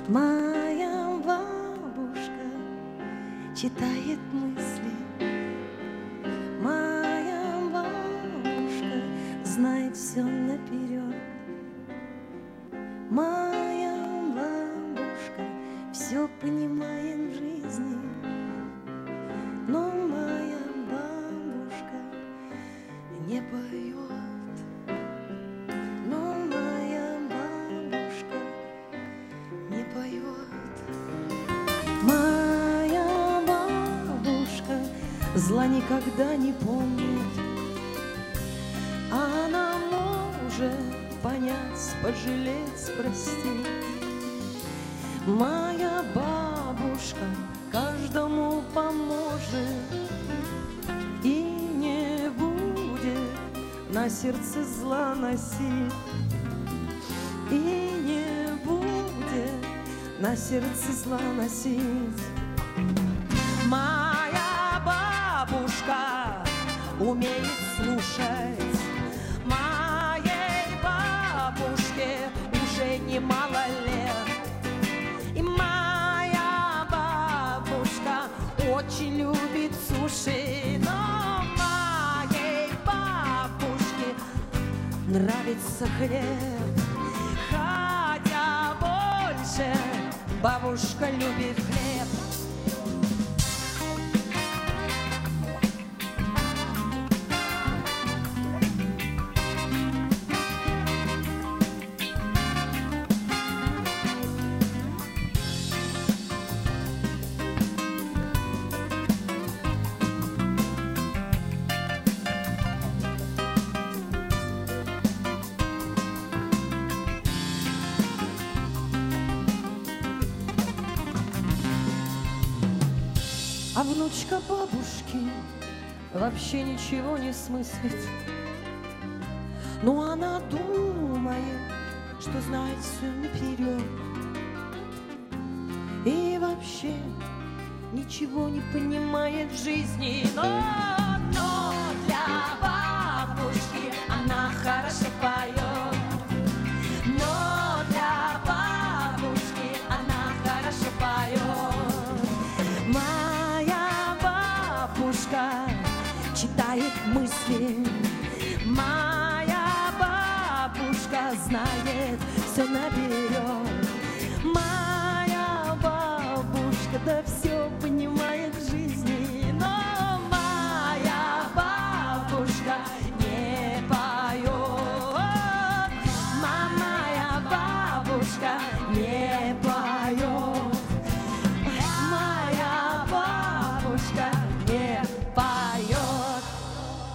Моя бабушка читает мысли. Моя бабушка знает все наперед. Моя бабушка все понимает в жизни. Но моя бабушка не поет. Но моя бабушка не поет. Моя бабушка зла никогда не помнит. Она может понять, пожалеть, простить. Моя бабушка каждому поможет и не будет на сердце зла носить. И не будет на сердце зла носить. Моя бабушка умеет слушать. Моей бабушке уже немало лет. И моя бабушка очень любит суши. Но моей бабушке нравится хлеб. Хотя больше бабушка любит хлеб. А внучка бабушки вообще ничего не смыслит. Но она думает, что знает все наперед. И вообще ничего не понимает в жизни. Но для бабушки она хорошо поет. Но для бабушки она хорошо поет. Бабушка читает мысли. Моя бабушка знает все наперед.